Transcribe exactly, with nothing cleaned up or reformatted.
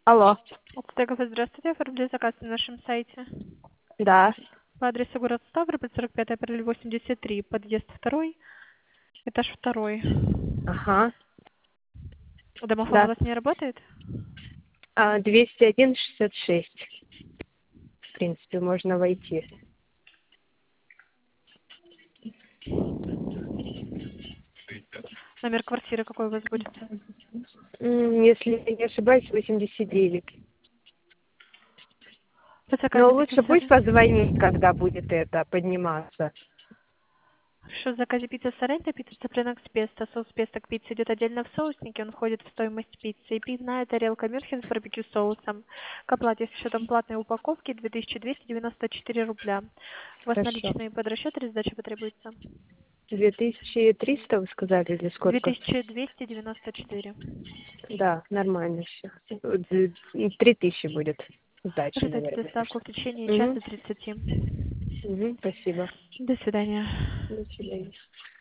Алло. Стегов, здравствуйте. Оформили заказ на нашем сайте. Да. По адресу город Ставрополь, сорок пятое апреля восемьдесят три, подъезд второй, этаж второй. Ага. Домофон у Да. вас не работает? А, двести один шестьдесят шесть. В принципе, можно войти. Номер квартиры какой у вас будет? М, Если я не ошибаюсь, восемьдесят девять. По Но заказе пицца лучше сыр... пусть позвонить, когда будет это подниматься. Что в заказе пицца соренто, пицца цыпленок с песто. Соус песто к пицце идет отдельно в соуснике, он входит в стоимость пиццы. И пивная тарелка Мюнхен с барбекю соусом. К оплате с счетом платной упаковки две тысячи двести девяносто четыре рубля. У вас Хорошо. наличные под расчет или сдача потребуется? Две тысячи триста вы сказали или две сколько? тысячи двести девяносто четыре. Да, нормально все. Три тысячи будет сдачи, Ожидайте наверное. доставку в течение Угу. часа тридцати. Угу, спасибо. До свидания. До свидания.